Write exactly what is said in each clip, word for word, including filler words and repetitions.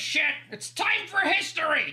shit! It's time for history!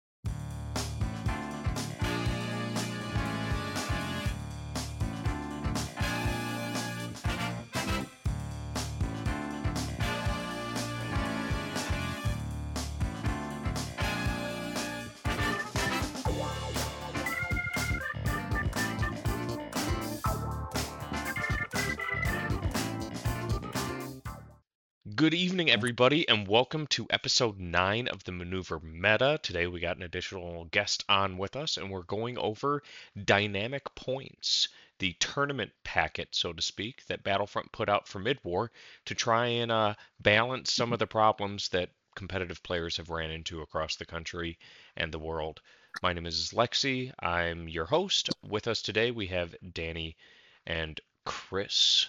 Good evening, everybody, and welcome to episode nine of the Maneuver Meta. Today we got an additional guest on with us, and we're going over dynamic points, the tournament packet, so to speak, that Battlefront put out for mid-war to try and uh, balance some of the problems that competitive players have ran into across the country and the world. My name is Lexi. I'm your host. With us today we have Danny and Chris.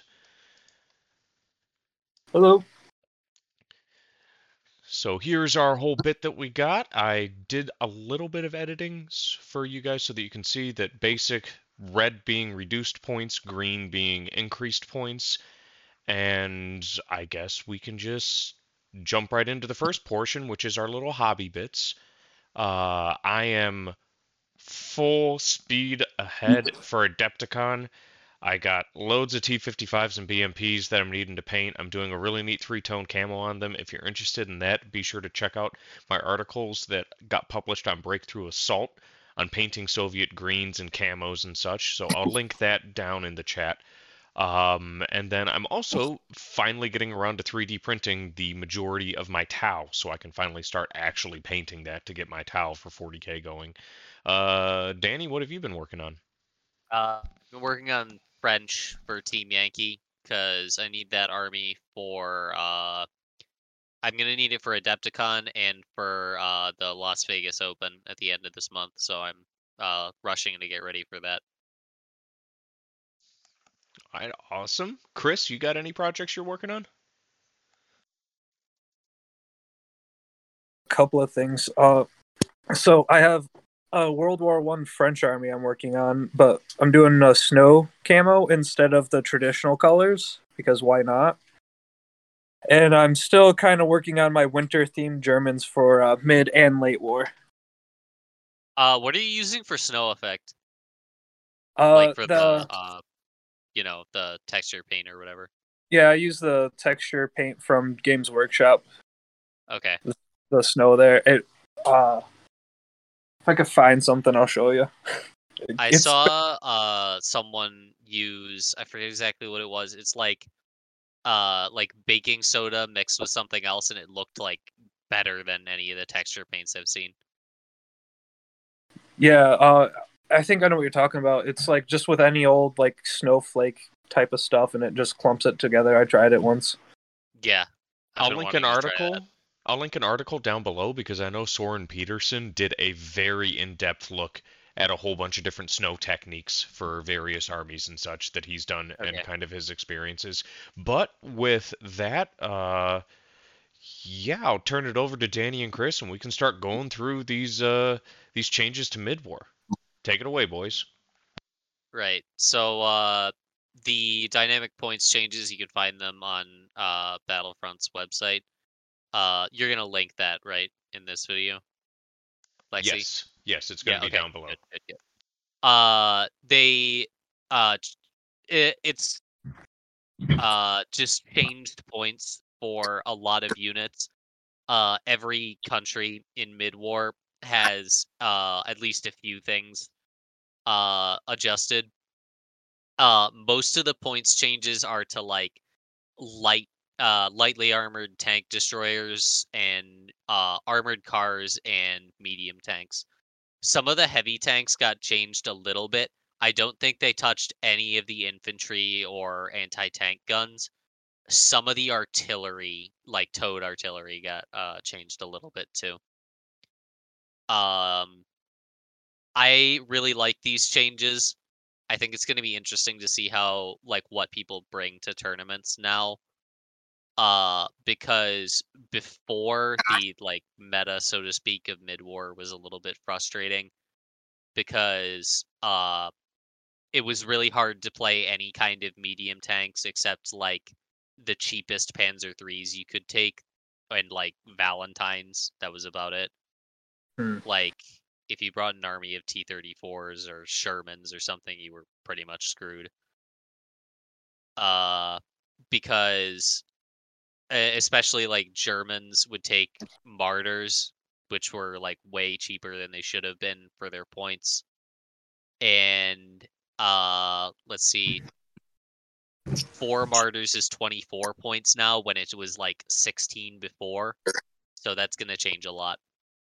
Hello. So here's our whole bit that we got. I did a little bit of editing for you guys so that you can see that basic red being reduced points, green being increased points, and I guess we can just jump right into the first portion, which is our little hobby bits. Uh, I am full speed ahead for Adepticon. I got loads of T fifty-fives and B M Ps that I'm needing to paint. I'm doing a really neat three-tone camo on them. If you're interested in that, be sure to check out my articles that got published on Breakthrough Assault on painting Soviet greens and camos and such. So I'll link that down in the chat. Um, and then I'm also finally getting around to three D printing the majority of my Tau, so I can finally start actually painting that to get my Tau for forty K going. Uh, Danny, what have you been working on? Uh, I've been working on French for Team Yankee because I need that army for. Uh, I'm gonna need it for Adepticon and for uh, the Las Vegas Open at the end of this month. So I'm uh, rushing to get ready for that. All right, awesome. Chris, you got any projects you're working on? A couple of things. Uh, so I have a World War One French army I'm working on, but I'm doing a snow camo instead of the traditional colors because why not? And I'm still kind of working on my winter-themed Germans for uh, mid and late war. Uh, what are you using for snow effect? Uh, like for the, the uh, you know, the texture paint or whatever. yeah, I use the texture paint from Games Workshop. Okay. The, the snow there. It. Uh, if I could find something, I'll show you. I It's saw uh someone use. I forget exactly what it was. It's like uh like baking soda mixed with something else, and it looked like better than any of the texture paints I've seen. Yeah, uh, I think I know what you're talking about. It's like just with any old like snowflake type of stuff, and it just clumps it together. I tried it once. Yeah, I've I'll been link wanting an to try that. article. I'll link an article down below because I know Soren Peterson did a very in-depth look at a whole bunch of different snow techniques for various armies and such that he's done and Okay. kind of his experiences. But with that, uh, yeah, I'll turn it over to Danny and Chris, and we can start going through these uh these changes to mid-war. Take it away, boys. Right. So uh the dynamic points changes, you can find them on uh Battlefront's website. Uh you're gonna link that, right, in this video, Lexi? Yes, yes, it's going Yeah, to be okay. down below. Good, good, good. Uh they uh ch- it, it's uh just changed points for a lot of units. Uh every country in mid-war has uh at least a few things uh adjusted. Uh most of the points changes are to like light uh lightly armored tank destroyers and uh armored cars and medium tanks. Some of the heavy tanks got changed a little bit. I don't think they touched any of the infantry or anti-tank guns. Some of the artillery, like towed artillery, got uh changed a little bit too. Um I really like these changes. I think it's going to be interesting to see how like what people bring to tournaments now. Uh because before the like meta, so to speak, of mid-war was a little bit frustrating because uh it was really hard to play any kind of medium tanks except like the cheapest Panzer threes you could take. and like Valentine's. That was about it. Hmm. Like if you brought an army of T thirty-fours or Shermans or something, you were pretty much screwed. Uh, because uh, especially like Germans would take martyrs, which were like way cheaper than they should have been for their points. And uh, let's see, four martyrs is twenty-four points now when it was like sixteen before. So that's gonna change a lot.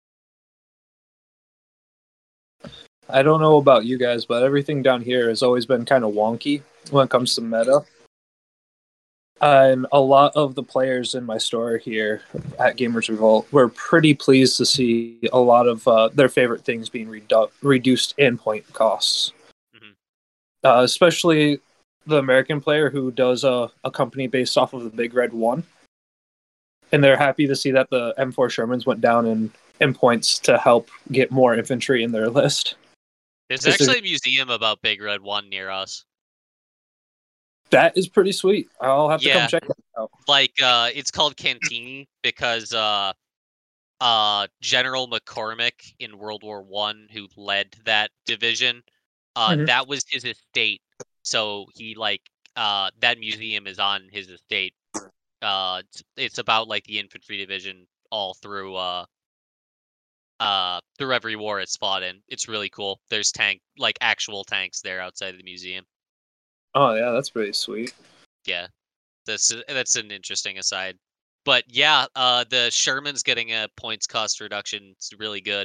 I don't know about you guys, but everything down here has always been kind of wonky when it comes to meta. And a lot of the players in my store here at Gamers Revolt were pretty pleased to see a lot of uh, their favorite things being redu- reduced in point costs. Mhm. Uh, especially the American player who does a, a company based off of the Big Red One. And they're happy to see that the M four Shermans went down in, in points to help get more infantry in their list. There's Is there- actually a museum about Big Red One near us. That is pretty sweet. I'll have to Yeah. come check that out. Like uh it's called Cantini because uh uh General McCormick in World War One, who led that division, uh Mhm. that was his estate. So he like uh that museum is on his estate. Uh it's, it's about like the infantry division all through uh uh through every war it's fought in. It's really cool. There's tank like actual tanks there outside of the museum. Oh yeah, that's pretty sweet. Yeah. That's that's an interesting aside. But yeah, uh the Sherman's getting a points cost reduction. It's really good.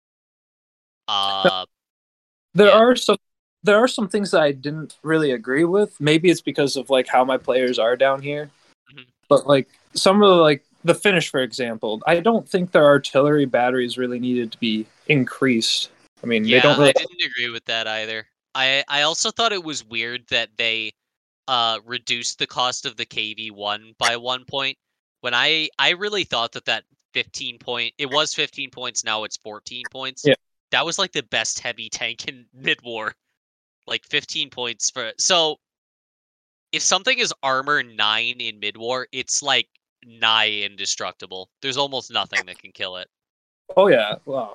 Uh There Yeah. are some there are some things that I didn't really agree with. Maybe it's because of like how my players are down here. Mhm. But like some of the like the finish, for example, I don't think their artillery batteries really needed to be increased. I mean, yeah, they don't really I didn't agree with that either. I I also thought it was weird that they uh reduced the cost of the K V one by one point. When I I really thought that that fifteen point, it was fifteen points, now it's fourteen points. Yeah. That was like the best heavy tank in mid-war. Like fifteen points for so if something is armor nine in mid-war, it's like nigh indestructible. There's almost nothing that can kill it. Oh yeah. Well,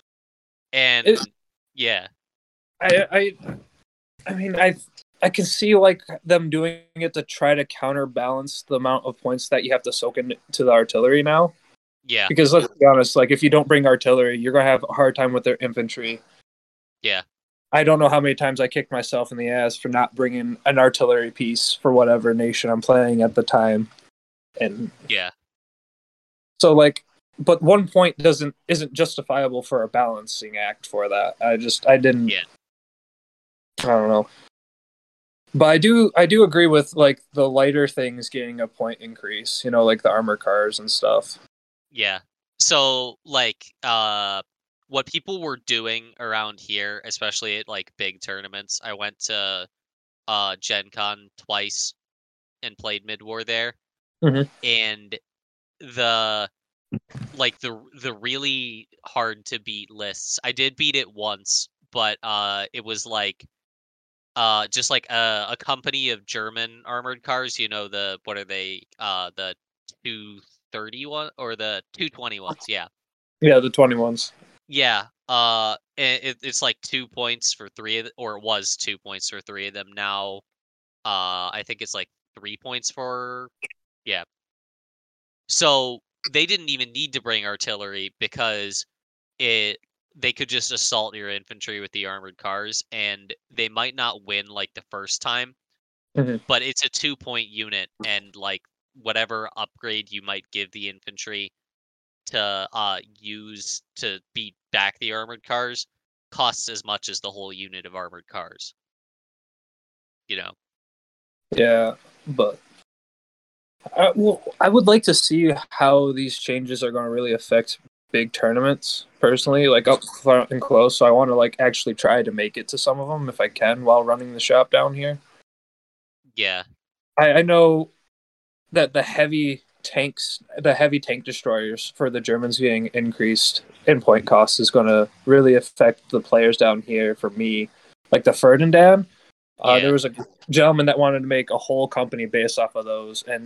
And It- yeah, I I I mean, I I can see like them doing it to try to counterbalance the amount of points that you have to soak into the artillery now. yeah, Because let's be honest, like if you don't bring artillery, you're gonna have a hard time with their infantry. yeah. I don't know how many times I kicked myself in the ass for not bringing an artillery piece for whatever nation I'm playing at the time, and Yeah. so like, but one point doesn't isn't justifiable for a balancing act for that. I just I didn't. Yeah. I don't know. But I do I do agree with like the lighter things getting a point increase. You know, like the armor cars and stuff. Yeah. So like uh what people were doing around here, especially at like big tournaments, I went to uh Gen Con twice and played mid-war there. Mhm. And the like the the really hard to beat lists. I did beat it once, but uh it was like uh just like a, a company of German armored cars, you know, the what are they? Uh the two thirty-one or the two twenty ones, yeah. Yeah, the twenty ones. Yeah. Uh it, it's like two points for three of the, or it was two points for three of them. Now uh I think it's like three points for yeah. So they didn't even need to bring artillery because it they could just assault your infantry with the armored cars, and they might not win like the first time, Mhm. but it's a two point unit, and like whatever upgrade you might give the infantry to uh use to beat back the armored cars costs as much as the whole unit of armored cars. You know. Yeah, but I, well, I would like to see how these changes are going to really affect big tournaments. Personally, like up front and close, so I want to like actually try to make it to some of them if I can while running the shop down here. Yeah. I, I know that the heavy tanks, the heavy tank destroyers for the Germans being increased in point cost is going to really affect the players down here. For me, like the Ferdinand, uh, Yeah. there was a gentleman that wanted to make a whole company based off of those, and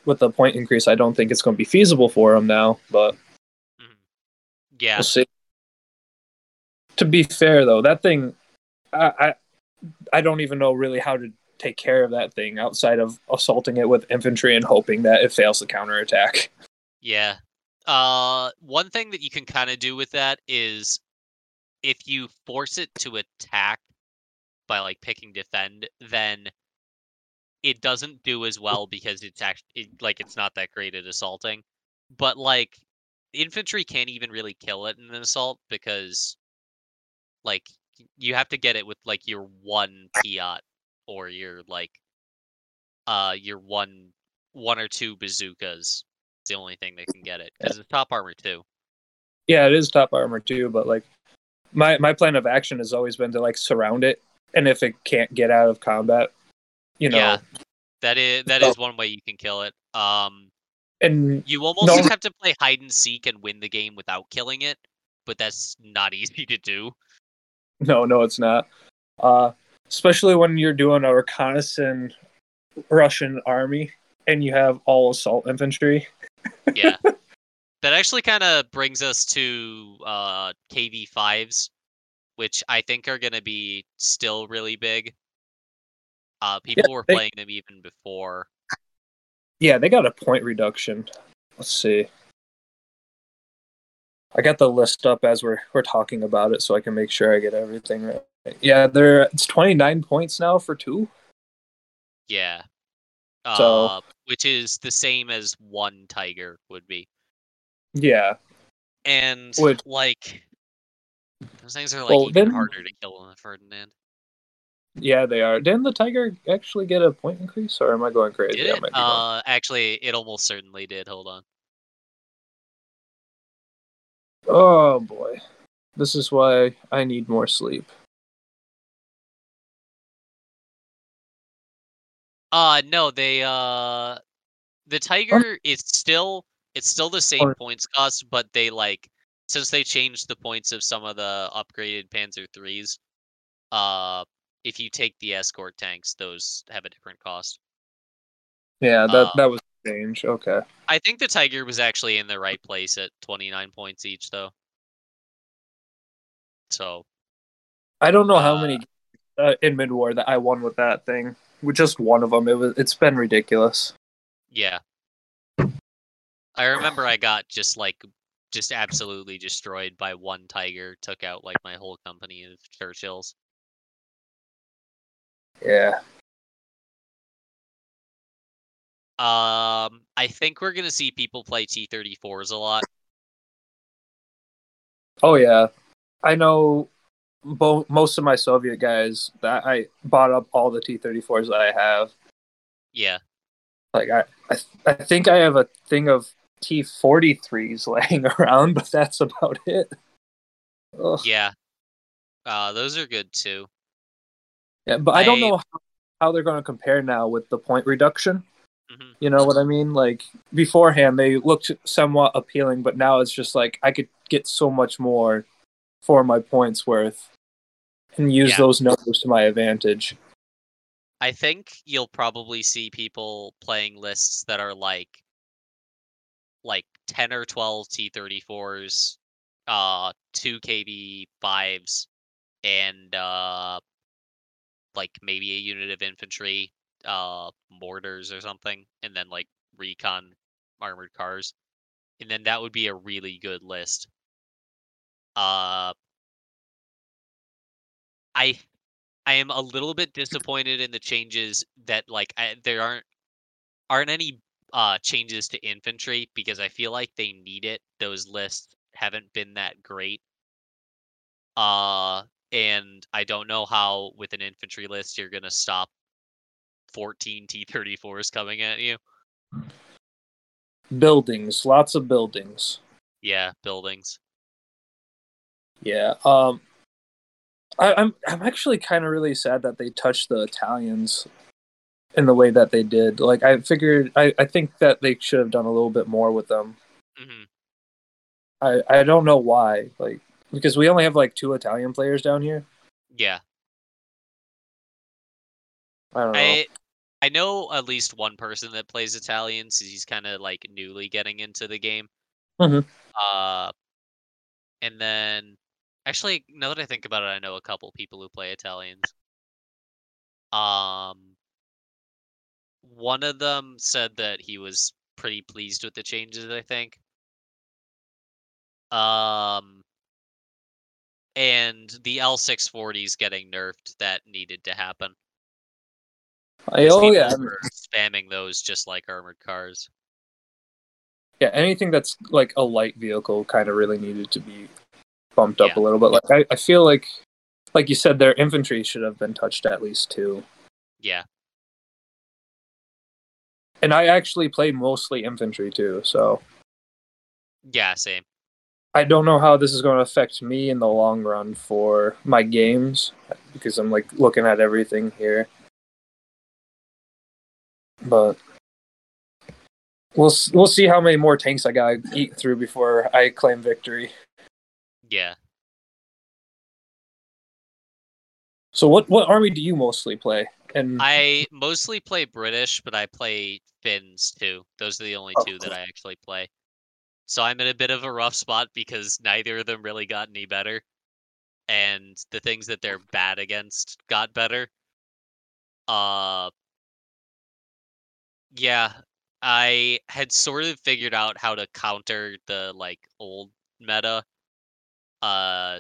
with the point increase, I don't think it's going to be feasible for him now. But Mhm. Yeah, we'll see. To be fair, though, that thing, I, I I don't even know really how to take care of that thing outside of assaulting it with infantry and hoping that it fails the counterattack. yeah. Uh, one thing that you can kind of do with that is if you force it to attack by like picking defend, then it doesn't do as well because it's actually it, like it's not that great at assaulting. But like infantry can't even really kill it in an assault because like you have to get it with like your one Piat or your like uh your one one or two bazookas. It's the only thing that can get it because it's top armor too. Yeah, it is top armor too, but like my my plan of action has always been to like surround it, and if it can't get out of combat, you know, Yeah, that is that so- is one way you can kill it. Um, and you almost no, have to play hide and seek and win the game without killing it, but that's not easy to do. no, no, it's not. Uh, especially when you're doing a reconnaissance Russian army and you have all assault infantry. Yeah, that actually kind of brings us to uh, K V fives, which I think are going to be still really big. Uh, people Yeah, were they- playing them even before. Yeah, they got a point reduction. Let's see. I got the list up as we're we're talking about it, so I can make sure I get everything right. Yeah, they're it's twenty-nine points now for two. Yeah. So- Uh, which is the same as one tiger would be. Yeah. And Which- like those things are like Well, even then- harder to kill than the Ferdinand. Yeah, they are. Didn't the tiger actually get a point increase, or am I going crazy? Did I it? might be going. Uh, actually, it almost certainly did. Hold on. Oh boy, this is why I need more sleep. Uh, no, they uh, the tiger is still it's still the same Or- points cost, but they like since they changed the points of some of the upgraded Panzer threes. Uh, if you take the escort tanks, those have a different cost. Yeah, that Uh, that was strange. Okay. I think the tiger was actually in the right place at twenty-nine points each, though. So I don't know how Uh, many uh, in mid war that I won with that thing. With just one of them, it was. It's been ridiculous. yeah, I remember I got just like just absolutely destroyed by one tiger. Took out like my whole company of Churchills. Yeah. Um, I think we're gonna see people play T thirty-fours a lot. Oh yeah. I know. Bo- most of my Soviet guys that I bought up all the T thirty-fours that I have. Yeah, Like I, I, I think I have a thing of T forty-threes laying around, but that's about it. Ugh. yeah. Uh, those are good too. Yeah, but I don't I- know how, how they're going to compare now with the point reduction. Mhm. You know what I mean? Like beforehand, they looked somewhat appealing, but now it's just like I could get so much more for my points worth and use Yeah. those numbers to my advantage. I think you'll probably see people playing lists that are like like ten or twelve T thirty-fours, uh two K V fives, and uh like maybe a unit of infantry, uh mortars or something, and then like recon armored cars. And then that would be a really good list. Uh I I am a little bit disappointed in the changes that like I, there aren't aren't any uh changes to infantry because I feel like they need it. Those lists haven't been that great. Uh and I don't know how with an infantry list you're gonna stop fourteen T thirty-fours coming at you. Buildings, lots of buildings. Yeah, buildings. Yeah. Um, I, I'm I'm actually kind of really sad that they touched the Italians in the way that they did. Like I figured, I, I think that they should have done a little bit more with them. hmm I I don't know why. Like because we only have like two Italian players down here. Yeah. I don't know. I I know at least one person that plays Italians. He's kind of like newly getting into the game. Mhm. Uh, and then actually, now that I think about it, I know a couple people who play Italians. Um, one of them said that he was pretty pleased with the changes, I think. Um, and the L six forty is getting nerfed. That needed to happen. I, Because oh people yeah, I mean, were spamming those just like armored cars. yeah. Anything that's like a light vehicle kind of really needed to be bumped up Yeah. a little bit. Like I, I feel like, like you said, their infantry should have been touched at least too. Yeah. And I actually played mostly infantry too, so Yeah, same. I don't know how this is going to affect me in the long run for my games because I'm like looking at everything here. But we'll we'll see how many more tanks I gotta eat through before I claim victory. Yeah. So what what army do you mostly play? And I mostly play British, but I play Finns too. Those are the only Oh, two that cool. I actually play. So I'm in a bit of a rough spot because neither of them really got any better. And the things that they're bad against got better. Uh yeah. I had sort of figured out how to counter the like old meta. Uh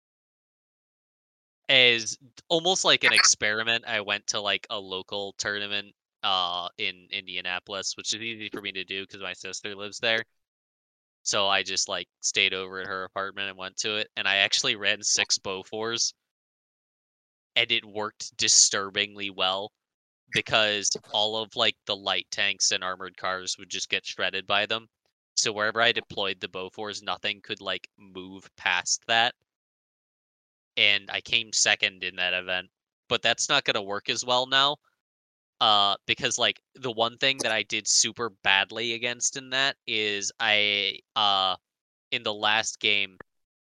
as almost like an experiment, I went to like a local tournament uh in Indianapolis, which is easy for me to do because my sister lives there. So I just like stayed over at her apartment and went to it, and I actually ran six Bofors, and it worked disturbingly well because all of like the light tanks and armored cars would just get shredded by them. So wherever I deployed the Bofors, nothing could like move past that. And I came second in that event. But that's not gonna work as well now. Uh, because like the one thing that I did super badly against in that is I uh in the last game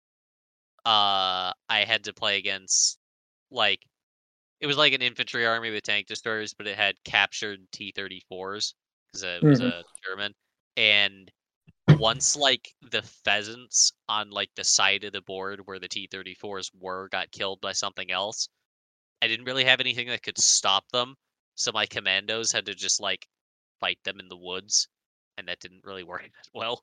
uh I had to play against like it was like an infantry army with tank destroyers, but it had captured T thirty-fours because it was Mhm. a German. And once like the pheasants on like the side of the board where the T thirty-fours were got killed by something else, I didn't really have anything that could stop them. So my commandos had to just like fight them in the woods, and that didn't really work that well.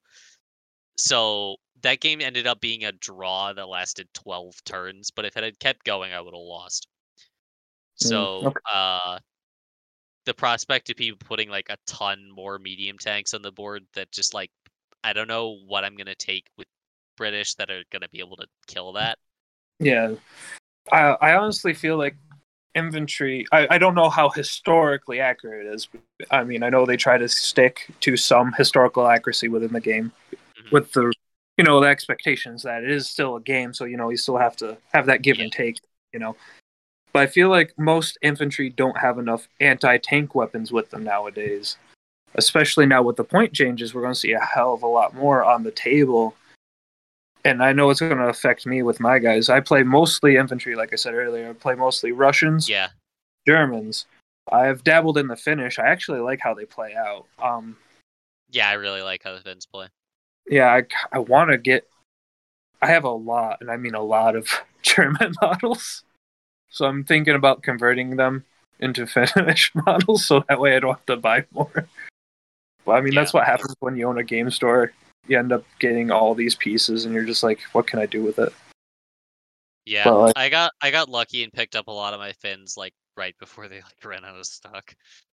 So that game ended up being a draw that lasted twelve turns, but if it had kept going, I would have lost. Mm, So, okay. uh, the prospect of people putting like a ton more medium tanks on the board that just like I don't know what I'm gonna take with British that are gonna be able to kill that. Yeah, I I honestly feel like infantry. I, I don't know how historically accurate it is. I mean, I know they try to stick to some historical accuracy within the game, Mhm. with the you know the expectations that it is still a game. So you know you still have to have that give Yeah. and take. You know, but I feel like most infantry don't have enough anti-tank weapons with them nowadays. Especially now with the point changes, we're going to see a hell of a lot more on the table. And I know it's going to affect me with my guys. I play mostly infantry, like I said earlier. I play mostly Russians, Yeah. Germans. I've dabbled in the Finnish. I actually like how they play out. Um, Yeah, I really like how the Finns play. yeah, I, I want to get. I have a lot, and I mean a lot of German models. So I'm thinking about converting them into Finnish models, so that way I don't have to buy more. But I mean, Yeah. that's what happens when you own a game store. You end up getting all these pieces, and you're just like, what can I do with it? Yeah. But like, I got I got lucky and picked up a lot of my Finns like right before they like ran out of stock.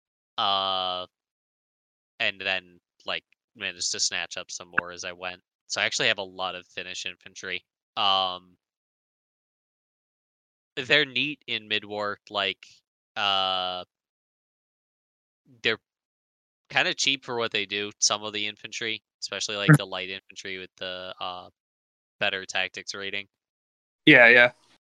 Uh and then like managed to snatch up some more as I went. So I actually have a lot of Finnish infantry. Um they're neat in mid-war, like uh they're kind of cheap for what they do, some of the infantry, especially like the light infantry with the uh better tactics rating. yeah, yeah,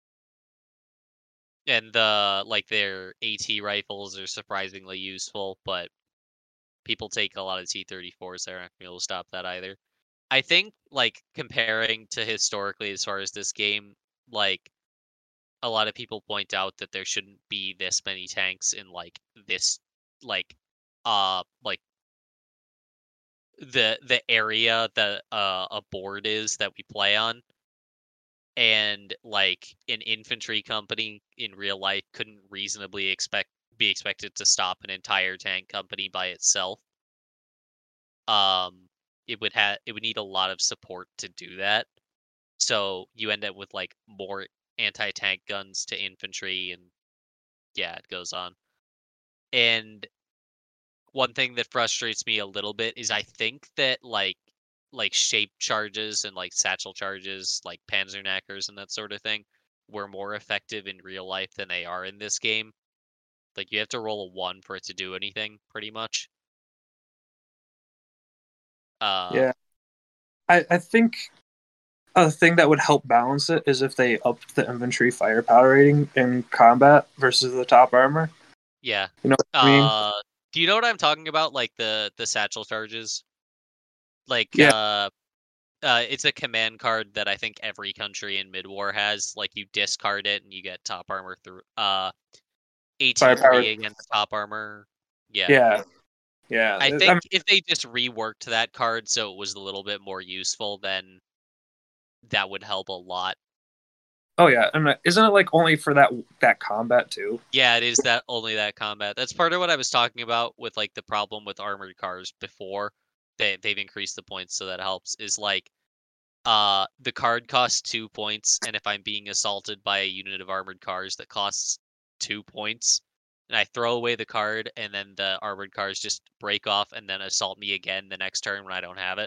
And the like their AT rifles are surprisingly useful, but people take a lot of T thirty-fours, they're not gonna be able to stop that either. I think like comparing to historically as far as this game, like a lot of people point out that there shouldn't be this many tanks in like this like uh like the the area that uh, a board is that we play on, and like an infantry company in real life couldn't reasonably expect be expected to stop an entire tank company by itself. Um, it would have it would need a lot of support to do that. So you end up with like more anti-tank guns to infantry, and yeah, it goes on. And one thing that frustrates me a little bit is I think that like like shape charges and like satchel charges, like panzerknackers and that sort of thing, were more effective in real life than they are in this game. Like you have to roll a one for it to do anything, pretty much. Uh, Yeah, I I think a thing that would help balance it is if they upped the infantry firepower rating in combat versus the top armor. yeah. You know what I mean? Uh, do you know what I'm talking about? Like the the satchel charges. Like Yeah. uh, uh, it's a command card that I think every country in mid-war has. Like you discard it and you get top armor through uh AT Firepower. three against top armor. Yeah. Yeah, yeah. I I think mean, if they just reworked that card so it was a little bit more useful, then that would help a lot. oh yeah, and isn't it like only for that that combat too? Yeah, it is that only that combat. That's part of what I was talking about with like the problem with armored cars before. They they've increased the points so that helps. Is like uh the card costs two points, and if I'm being assaulted by a unit of armored cars that costs two points, and I throw away the card, and then the armored cars just break off and then assault me again the next turn when I don't have it.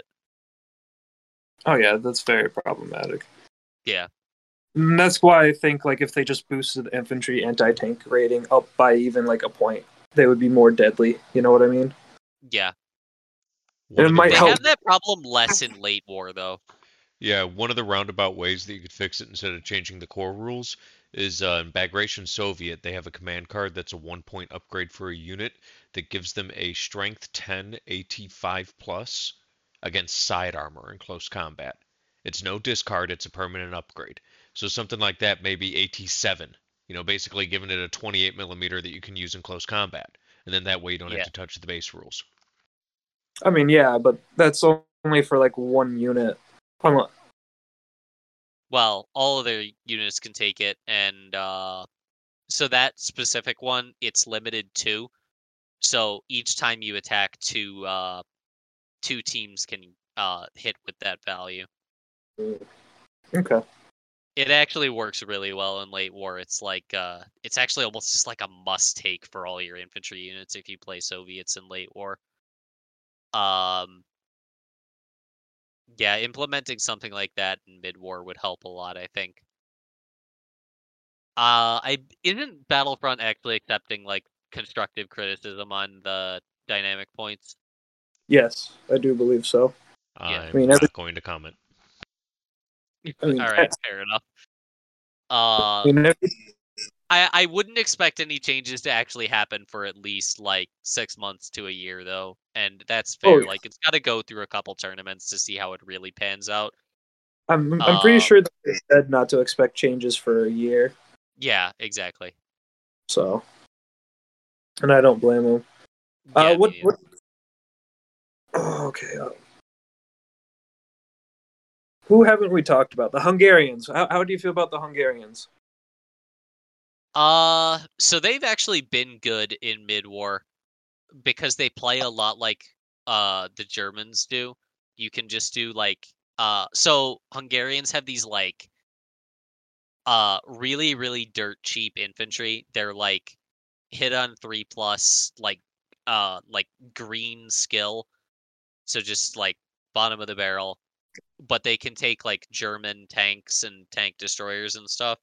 Oh yeah, that's very problematic. Yeah. And that's why I think like if they just boosted the infantry anti-tank rating up by even like a point, they would be more deadly. You know what I mean? Yeah. One It of the might They help. have that problem less in late war though. Yeah, one of the roundabout ways that you could fix it instead of changing the core rules is uh, in Bagration Soviet, they have a command card that's a one point upgrade for a unit that gives them a Strength ten A T five plus against side armor in close combat. It's no discard, it's a permanent upgrade. So something like that, maybe A T seven, you know, basically giving it a twenty-eight millimeter that you can use in close combat. And then that way you don't Yeah. have to touch the base rules. I mean, yeah, but that's only for like one unit. I'm, Well, all of their units can take it, and uh, so that specific one, it's limited to. So each time you attack, two uh, two teams can uh, hit with that value. okay. It actually works really well in late war. It's like uh, it's actually almost just like a must take for all your infantry units if you play Soviets in late war. Um, yeah, implementing something like that in mid war would help a lot, I think. Uh, I isn't Battlefront actually accepting like constructive criticism on the dynamic points? Yes, I do believe so. Yeah. I'm I mean, not every- going to comment. I mean, All right, fair enough. Uh, I mean, every- I I wouldn't expect any changes to actually happen for at least like six months to a year though, and that's Oh, fair. yeah. Like it's got to go through a couple tournaments to see how it really pans out. I'm I'm pretty Uh, sure that they said not to expect changes for a year. Yeah, exactly. So, and I don't blame them. Yeah, Uh, me what neither. what? Oh, okay. Uh, who haven't we talked about? The Hungarians. How how do you feel about the Hungarians? Uh, so they've actually been good in mid-war because they play a lot like uh the Germans do. You can just do like uh so Hungarians have these like uh really really dirt cheap infantry. They're like hit on three plus like uh like green skill. So just like bottom of the barrel. But they can take like German tanks and tank destroyers and stuff.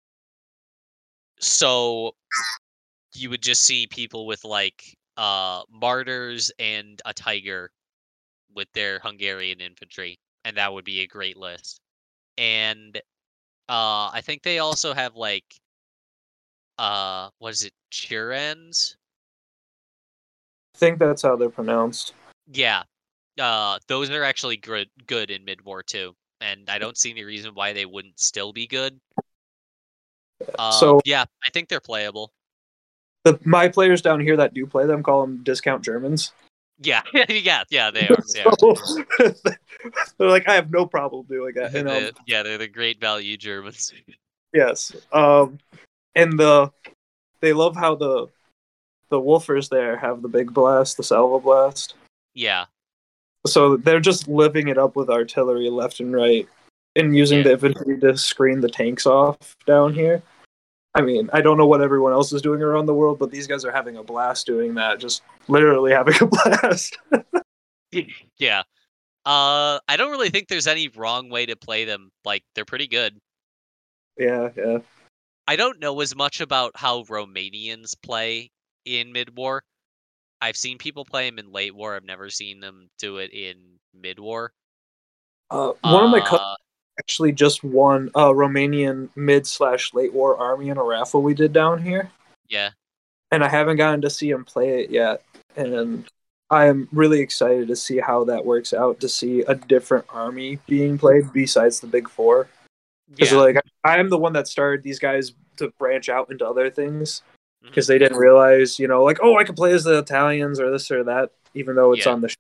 So you would just see people with like uh martyrs and a tiger with their Hungarian infantry, and that would be a great list. And uh I think they also have like uh what is it, Churans? I think that's how they're pronounced. Yeah. Uh those are actually good good in mid-war too. And I don't see any reason why they wouldn't still be good. Uh So yeah, I think they're playable. the my players down here that do play them call them discount Germans. Yeah, yeah, yeah, they are. They are. So, they're like, I have no problem doing that. And, um, The- yeah, they're the great value Germans. yes, um, and the they love how the the Wolfers there have the big blast, the salvo blast. Yeah, So they're just living it up with artillery left and right, and using Yeah. the infantry to screen the tanks off down here. I mean, I don't know what everyone else is doing around the world, but these guys are having a blast doing that. Just literally having a blast. yeah. Uh, I don't really think there's any wrong way to play them. Like, they're pretty good. yeah, yeah. I don't know as much about how Romanians play in mid-war. I've seen people play them in late war. I've never seen them do it in mid-war. Uh, one of my cousins Uh, actually just won a Romanian mid slash late war army in a raffle we did down here, yeah, and I haven't gotten to see him play it yet. And I am really excited to see how that works out. To see a different army being played besides the big four. Because yeah. like I am the one that started these guys to branch out into other things Mhm. because they didn't realize, you know, like, oh, I can play as the Italians or this or that, even though it's Yeah. on the. Sh-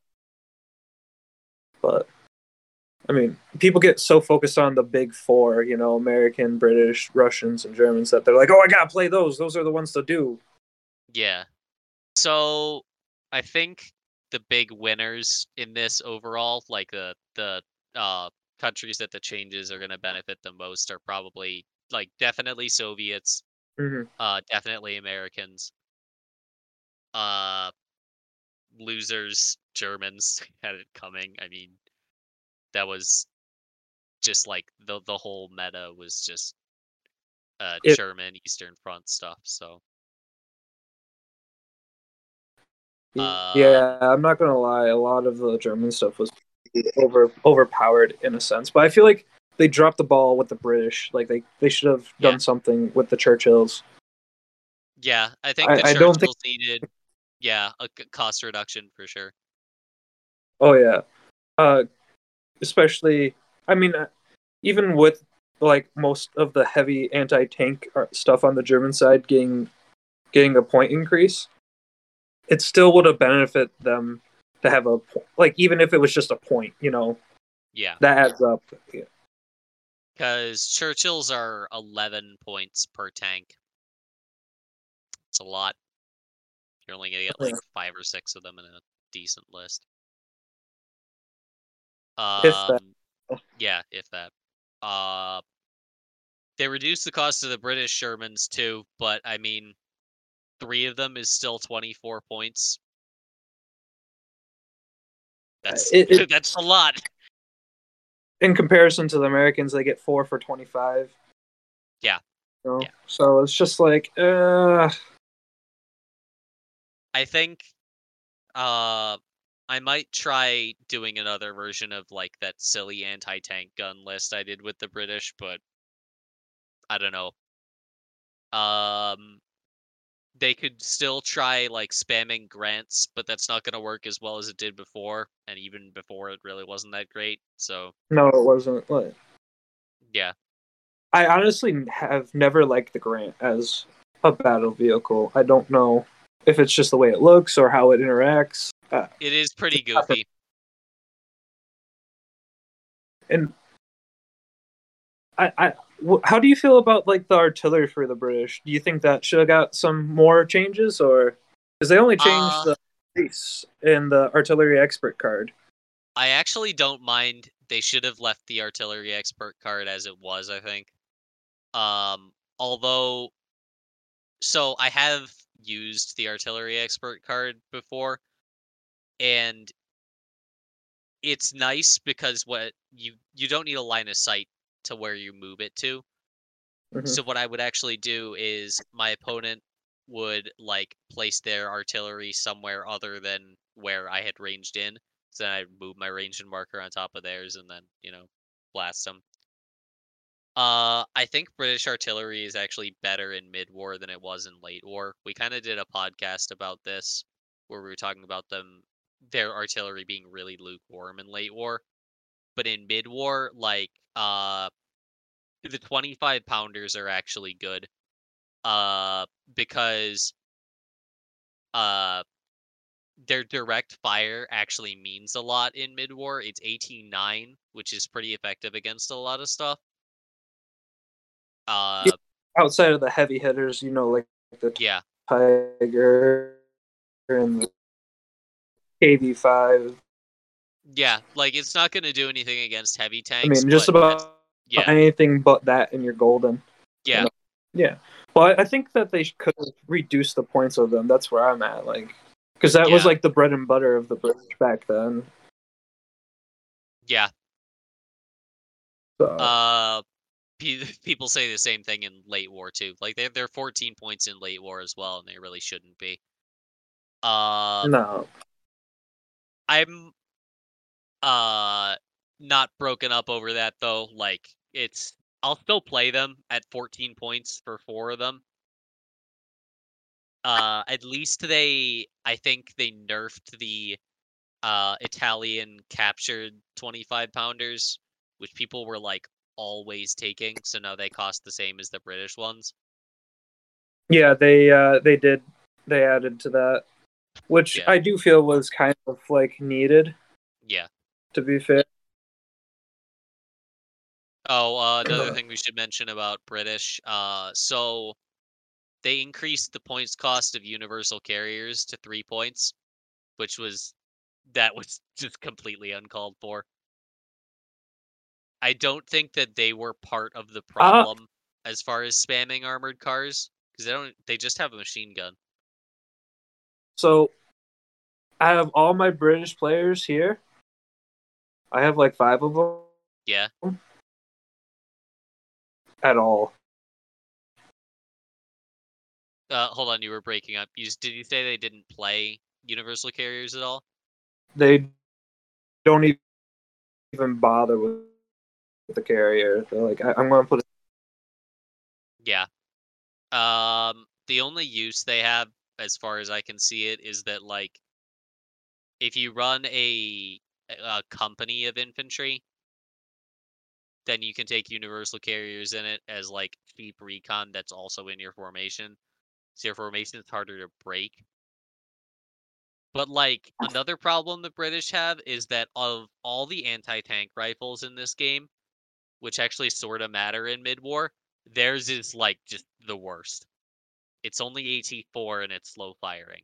but I mean, people get so focused on the big four, you know, American, British, Russians, and Germans that they're like, oh, I gotta play those. Those are the ones to do. Yeah. So I think the big winners in this overall, like the the uh countries that the changes are going to benefit the most, are probably like definitely Soviets, Mm-hmm. uh, definitely Americans, uh, losers Germans had it coming. I mean, that was just like the the whole meta was just uh It- German Eastern Front stuff. So. Um, yeah, I'm not gonna lie. A lot of the German stuff was over overpowered in a sense, but I feel like they dropped the ball with the British. Like they, they should have done Yeah. something with the Churchills. Yeah, I think I- the I don't think- Churchills needed, yeah, a c- cost reduction for sure. Oh yeah, uh, especially. I mean, uh, even with like most of the heavy anti-tank uh, stuff on the German side getting getting a point increase, it still would have benefited them to have a po- like even if it was just a point, you know, Yeah, that adds up. Yeah. because Churchills are eleven points per tank. It's a lot. You're only gonna get like five or six of them in a decent list. If that. Um, yeah, if that. Uh, they reduced the cost of the British Shermans too, but I mean, three of them is still twenty-four points. That's It- it- that's a lot. In comparison to the Americans, they get four for twenty-five. Yeah. You know? Yeah. So it's just like, uh, I think uh I might try doing another version of like that silly anti-tank gun list I did with the British, but I don't know. Um they could still try like spamming grants, but that's not going to work as well as it did before, and even before it really wasn't that great. So, no, it wasn't. Like, yeah. I honestly have never liked the Grant as a battle vehicle. I don't know if it's just the way it looks or how it interacts. Uh, It is pretty goofy. and I, I, wh- how do you feel about like the artillery for the British? Do you think that should have got some more changes, or because they only changed Uh, the base in the artillery expert card? I actually don't mind. They should have left the artillery expert card as it was, I think. Um although so I have used the artillery expert card before, and it's nice because what you you don't need a line of sight to where you move it to. Mhm. So what I would actually do is my opponent would like place their artillery somewhere other than where I had ranged in. So then I'd move my ranged marker on top of theirs and then, you know, blast them. Uh, I think British artillery is actually better in mid-war than it was in late war. We kind of did a podcast about this where we were talking about them, their artillery being really lukewarm in late war. But in mid-war, like, uh, the twenty-five pounders are actually good. Uh, because uh, their direct fire actually means a lot in mid-war. It's eighteen nine, which is pretty effective against a lot of stuff. Uh, Outside of the heavy hitters, you know, like the yeah, Tiger and the K V five. yeah, like it's not going to do anything against heavy I tanks. mean, just but about that's- yeah, anything but that, and you're golden. yeah, Yeah. Well, I, I think that they could reduce the points of them. That's where I'm at, like, because that was Yeah. like the bread and butter of the British back then. yeah. So, Uh, pe- people say the same thing in late war too. Like they're they're fourteen points in late war as well, and they really shouldn't be. Uh, no. I'm uh not broken up over that though. Like it's I'll still play them at fourteen points for four of them. Uh, at least they, I think they nerfed the uh Italian captured twenty-five pounders, which people were like always taking. So now they cost the same as the British ones. Yeah, they uh, they did. They added to that, which Yeah. I do feel was kind of like needed. Yeah. To be fair. Oh, uh, another Uh. thing we should mention about British. Uh, so they increased the points cost of universal carriers to three points, which was that was just completely uncalled for. I don't think that they were part of the problem as far as spamming armored cars because they don't. They just have a machine gun. So, out of all my British players here, I have like five of them. Yeah. At all. Uh, hold on, you were breaking up. You did you say they didn't play universal carriers at all? They don't even bother with the carrier. They're like, I- I'm going to put it. Yeah. Um, the only use they have, as far as I can see it, is that like if you run a a company of infantry, then you can take universal carriers in it as like cheap recon that's also in your formation. So your formation is harder to break. But like another problem the British have is that of all the anti-tank rifles in this game, which actually sort of matter in mid-war, theirs is like just the worst. It's only A T four and it's slow firing.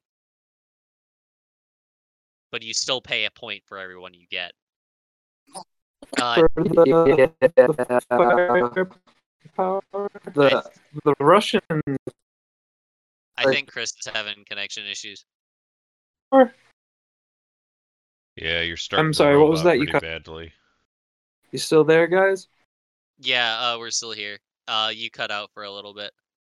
But you still pay a point for everyone you get. Uh, For the, the, the Russian. I think Chris is having connection issues. Yeah, you're starting I'm to sorry, what was robot that? You pretty cut- badly. You still there, guys? Yeah, uh, we're still here. Uh, you cut out for a little bit.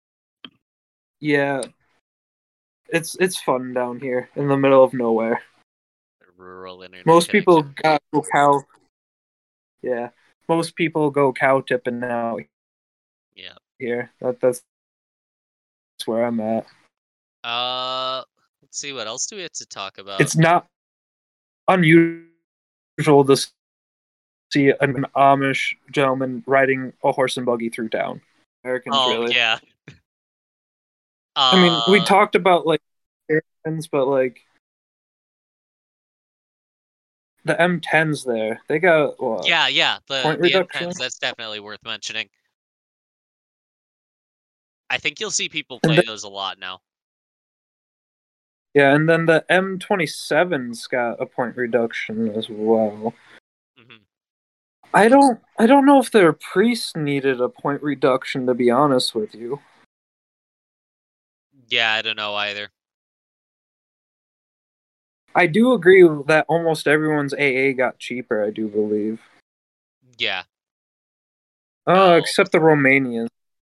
Yeah. It's it's fun down here in the middle of nowhere. Rural internet. Most people connection. go cow. Yeah, most people go cow tipping now. Yeah. Here, that that's, that's where I'm at. Uh, let's see. What else do we have to talk about? It's not unusual to see an Amish gentleman riding a horse and buggy through town. Americans, oh really. yeah. I mean, we Uh, talked about like Americans, but like the M tens there, they got what? Yeah, yeah. The Point the M reduction? tens, that's definitely worth mentioning. I think you'll see people play the- those a lot now. Yeah, and then the M twenty-sevens got a point reduction as well. hmm I don't I don't know if their priests needed a point reduction, to be honest with you. Yeah, I don't know either. I do agree that almost everyone's A A got cheaper, I do believe. Yeah. Uh, Oh. except the Romanians.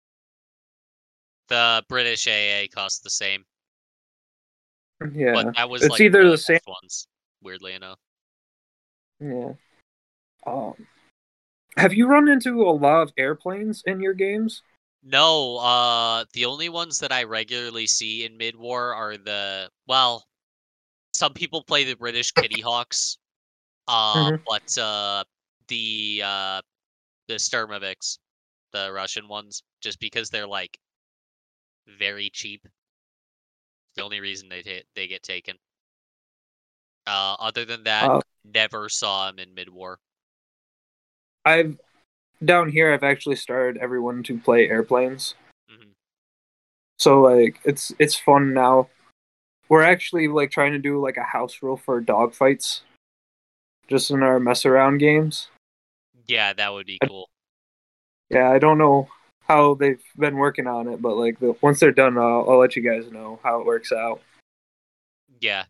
The British A A cost the same, Yeah. but that was It's like either one of the the same. best ones. Weirdly enough. Yeah. Um, have you run into a lot of airplanes in your games? No, uh, the only ones that I regularly see in mid-war are the well, some people play the British Kitty Hawks, uh, Mhm. but uh, the uh, the Sturmoviks, the Russian ones, just because they're like very cheap. the only reason they ta- they get taken. Uh, other than that, Uh, never saw him in mid-war. I've down here. I've actually started everyone to play airplanes. hmm So like it's it's fun now. We're actually like trying to do like a house rule for dogfights, just in our mess around games. Yeah, that would be I- cool. Yeah, I don't know how they've been working on it, but like the, once they're done, I'll, I'll let you guys know how it works out. Yeah.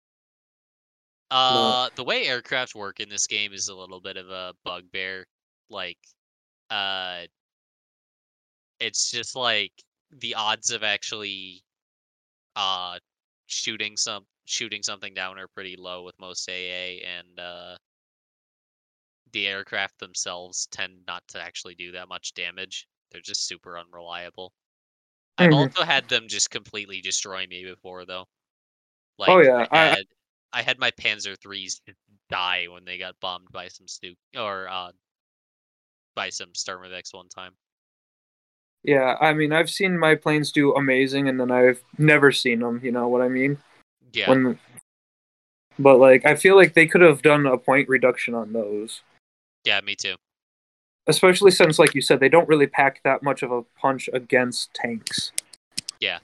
Uh, the way aircraft work in this game is a little bit of a bugbear. Like, uh, it's just like the odds of actually uh shooting some shooting something down are pretty low with most A A, and uh the aircraft themselves tend not to actually do that much damage. They're just super unreliable. I've Mhm. also had them just completely destroy me before, though. Like, Oh yeah, I I, had I had my Panzer threes die when they got bombed by some stu or uh by some Sturmovix one time. yeah. I mean, I've seen my planes do amazing, and then I've never seen them. You know what I mean? Yeah, When, but like, I feel like they could have done a point reduction on those, yeah, me too. especially since, like you said, they don't really pack that much of a punch against tanks. Yeah.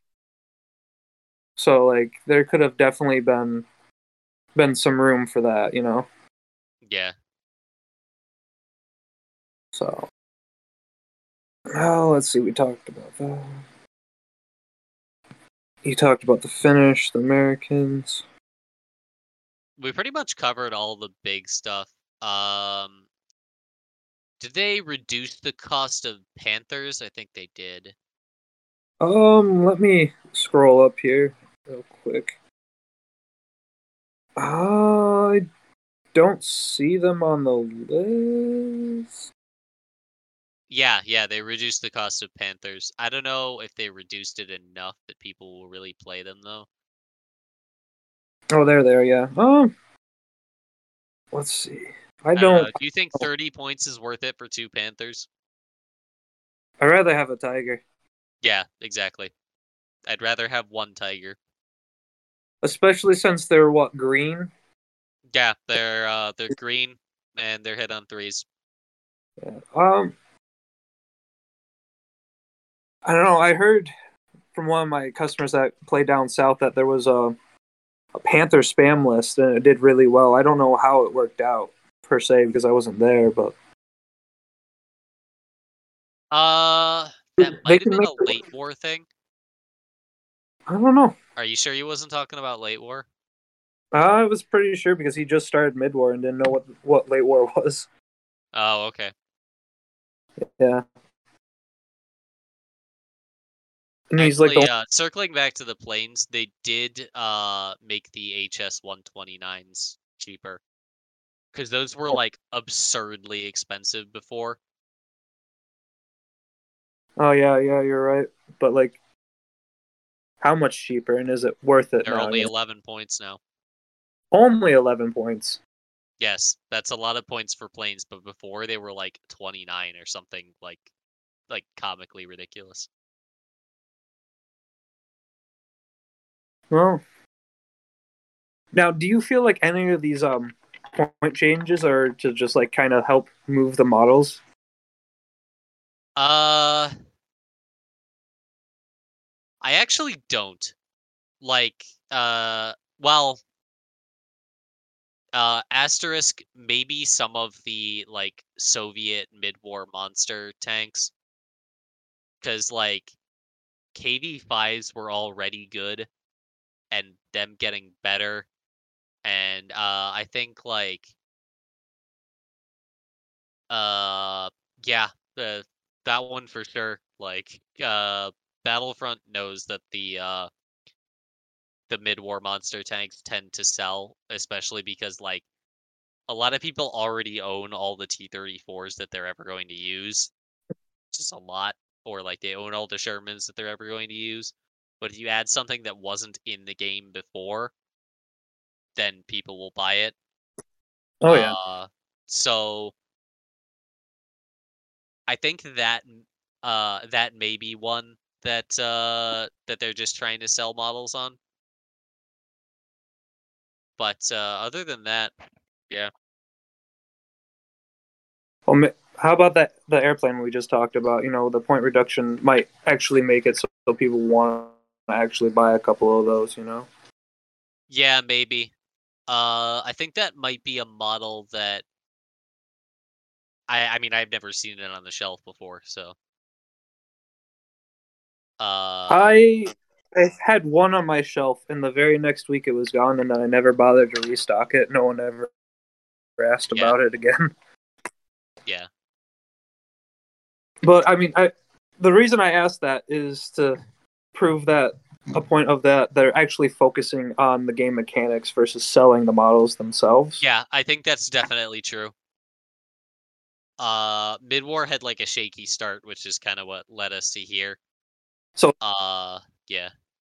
So like, there could have definitely been been some room for that. You know? Yeah. So, oh, let's see. We talked about that. You talked about the Finnish, the Americans. We pretty much covered all the big stuff. Um, did they reduce the cost of Panthers? I think they did. Um, let me scroll up here real quick. I don't see them on the list. Yeah, yeah, they reduced the cost of Panthers. I don't know if they reduced it enough that people will really play them, though. Oh, they're there. Yeah. Um, let's see. I I don't know. don't. Do you think thirty points is worth it for two Panthers? I'd rather have a tiger, Yeah, exactly. I'd rather have one Tiger. especially since they're what green. Yeah, they're uh they're green and they're hit on threes. Yeah. Um, I don't know. I heard from one of my customers that play down south that there was a, a Panther spam list and it did really well. I don't know how it worked out per se because I wasn't there, but Uh, that they might have can been make a it. late war thing. I don't know. Are you sure he wasn't talking about late war? I was pretty sure because he just started mid war and didn't know what what late war was. Oh, okay. Yeah, and he's like, Actually, the, uh, circling back to the planes, they did uh make the H S one twenty-nines cheaper because those were like absurdly expensive before. oh yeah, yeah, you're right. But like, how much cheaper and is it worth it They're now? only You know? eleven points now. Only eleven points. Yes, that's a lot of points for planes, but before they were like twenty-nine or something like like comically ridiculous. Well, now, do you feel like any of these um point changes are to just like kind of help move the models? Uh, I actually don't. Like, uh, well, uh, asterisk maybe some of the like Soviet mid-war monster tanks, because like K V fives were already good, and them getting better, and uh, I think like uh, yeah, the that one for sure. Like, uh, Battlefront knows that the uh the mid-war monster tanks tend to sell, especially because like a lot of people already own all the T thirty-fours that they're ever going to use. Just a lot. Or like they own all the Shermans that they're ever going to use. But if you add something that wasn't in the game before, then people will buy it. Oh yeah. Uh so I think that uh that may be one. that uh, that they're just trying to sell models on. But uh, other than that, yeah. Well, ma- how about that the airplane we just talked about? You know, the point reduction might actually make it so, so people want to actually buy a couple of those. You know. Yeah, maybe. Uh, I think that might be a model that I I mean I've never seen it on the shelf before, so. Uh, I I had one on my shelf, and the very next week it was gone, and then I never bothered to restock it. No one ever asked Yeah. about it again. yeah. But I mean, I the reason I asked that is to prove that a point of that they're actually focusing on the game mechanics versus selling the models themselves. Yeah, I think that's definitely true. Uh, Mid-War had like a shaky start, which is kind of what led us to here. So, uh, yeah.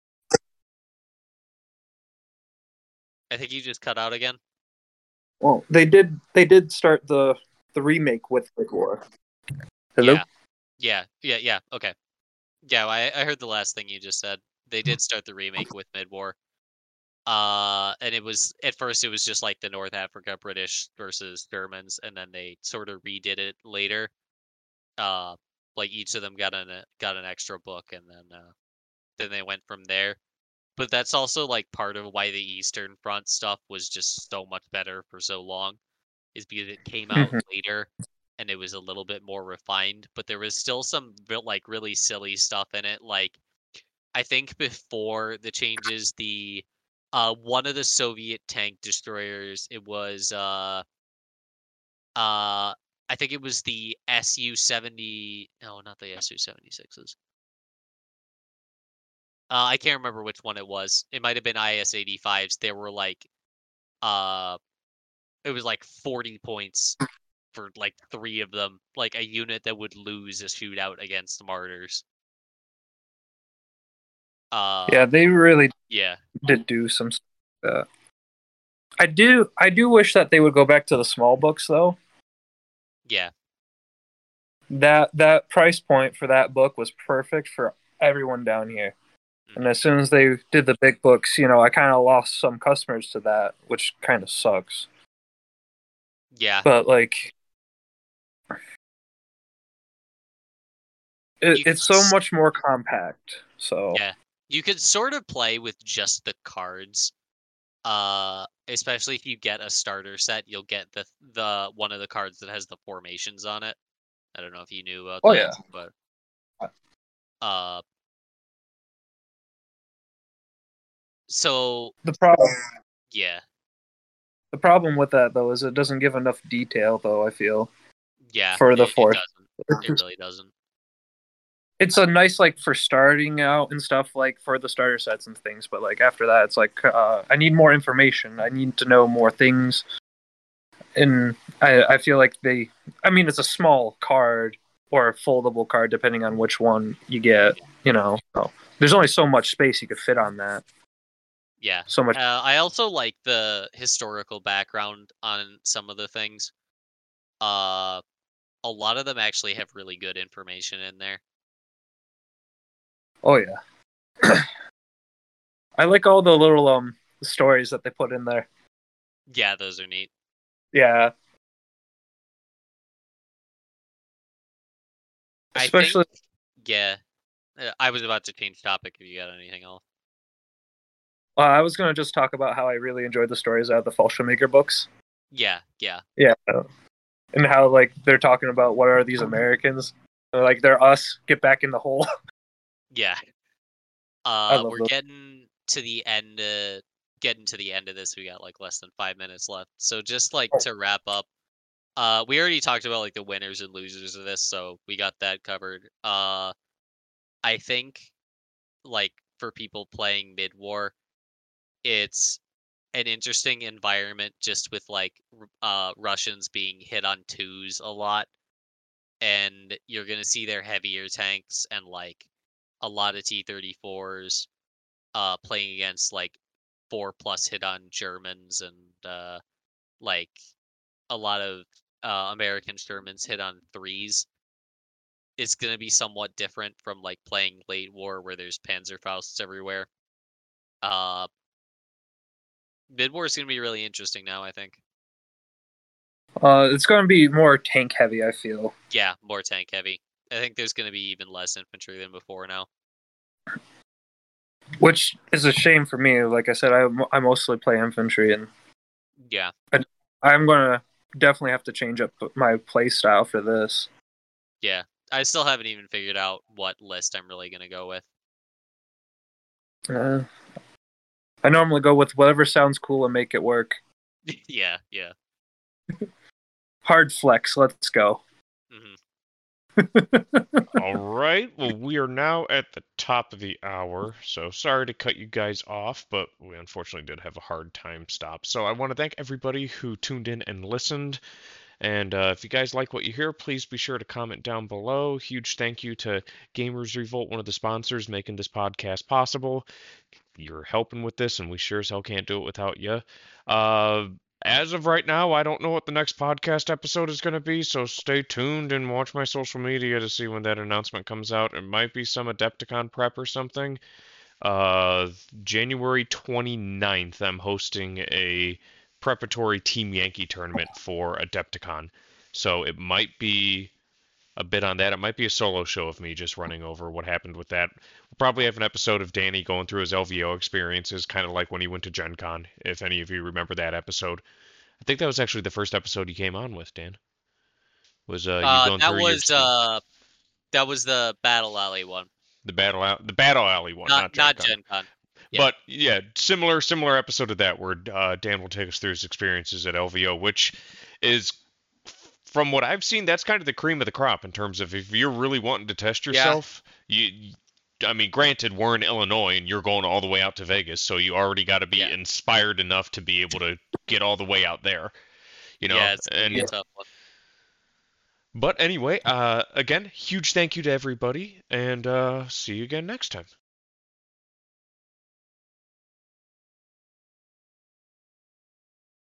I think you just cut out again. well, they did they did start the the remake with Big War. Hello. Yeah, yeah, yeah, yeah. Okay. Yeah, I I heard the last thing you just said. They did start the remake with Mid-War. Uh, and it was at first it was just like the North Africa British versus Germans, and then they sort of redid it later. Uh, like each of them got an uh, got an extra book, and then uh, then they went from there. But that's also like part of why the Eastern Front stuff was just so much better for so long, is because it came out Mhm. later and it was a little bit more refined. But there was still some real, like really silly stuff in it. Like I think before the changes, the uh one of the Soviet tank destroyers, it was uh uh I think it was the S U seventy. No, not the S U seventy-sixes. Uh, I can't remember which one it was. It might have been I S eighty-fives. There were like, uh, it was like forty points for like three of them. Like a unit that would lose a shootout against the Martyrs. Uh, Yeah, they really yeah, did do some stuff like that. I do I do wish that they would go back to the small books though. yeah, That that price point for that book was perfect for everyone down here. And mhm, as soon as they did the big books, you know, I kind of lost some customers to that, which kind of sucks. yeah. But like, it, You could, it's so s- much more compact. So yeah, you could sort of play with just the cards. Uh, especially if you get a starter set, you'll get the the one of the cards that has the formations on it. I don't know if you knew about oh that, yeah, but uh, so the problem yeah, the problem with that though is it doesn't give enough detail though. I feel yeah, for the it, it fourth. doesn't. It really doesn't. It's a nice like for starting out and stuff like for the starter sets and things, but like after that, it's like uh, I need more information. I need to know more things, and I I feel like they. I mean, it's a small card or a foldable card depending on which one you get. You know, so there's only so much space you could fit on that. Yeah. So much. Uh, I also like the historical background on some of the things. Uh, a lot of them actually have really good information in there. Oh yeah, I like all the little um stories that they put in there. Yeah, those are neat. Yeah, I think, especially. yeah. uh, I was about to change topic if you got anything else. Uh, I was gonna just talk about how I really enjoyed the stories out of the Fallschirmjäger books. Yeah, yeah, Yeah, and how like they're talking about what are these Americans? They're like they're us. Get back in the hole. yeah. I Uh, love we're those. getting to the end. Uh, getting to the end of this. We got like less than five minutes left. So just like to wrap up, uh, we already talked about like the winners and losers of this, so we got that covered. Uh, I think like for people playing mid-war, it's an interesting environment just with like r- uh Russians being hit on twos a lot, and you're gonna see their heavier tanks and like a lot of T thirty-fours uh playing against like four plus hit on Germans, and uh like a lot of uh American Shermans hit on threes. is going to be somewhat different from like playing late war where there's Panzerfausts everywhere. Uh, mid war is going to be really interesting now, I think. Uh, it's going to be more tank heavy, I feel. Yeah, more tank heavy. I think there's going to be even less infantry than before now. Which is a shame for me. Like I said, I, I mostly play infantry, and Yeah. I'm going to definitely have to change up my play style for this. Yeah. I still haven't even figured out what list I'm really going to go with. Uh, I normally go with whatever sounds cool and make it work. yeah, yeah. Hard flex, let's go. Mm-hmm. All right. Well, we are now at the top of the hour, so sorry to cut you guys off, but we unfortunately did have a hard time stop. So I want to thank everybody who tuned in and listened. And uh, if you guys like what you hear, please be sure to comment down below. Huge thank you to Gamers Revolt, one of the sponsors making this podcast possible. You're helping with this, and we sure as hell can't do it without you. Uh, as of right now, I don't know what the next podcast episode is going to be, so stay tuned and watch my social media to see when that announcement comes out. It might be some Adepticon prep or something. Uh, January twenty-ninth, I'm hosting a preparatory Team Yankee tournament for Adepticon. So it might be a bit on that. It might be a solo show of me just running over what happened with that. We'll probably have an episode of Danny going through his L V O experiences, kind of like when he went to Gen Con, if any of you remember that episode. I think that was actually the first episode you came on with, Dan. Was uh, you Uh, going that through your was uh, that was the Battle Alley one. the battle out the battle alley one, Not not Gen not Con. Gen Con. Yeah. But yeah, similar similar episode of that where uh, Dan will take us through his experiences at L V O, which is, from what I've seen, that's kind of the cream of the crop in terms of if you're really wanting to test yourself. Yeah. You, I mean, granted, we're in Illinois and you're going all the way out to Vegas, so you already got to be Yeah. inspired enough to be able to get all the way out there. You know, yeah, it's gonna and be a tough one. but anyway, uh, again, huge thank you to everybody, and uh, see you again next time.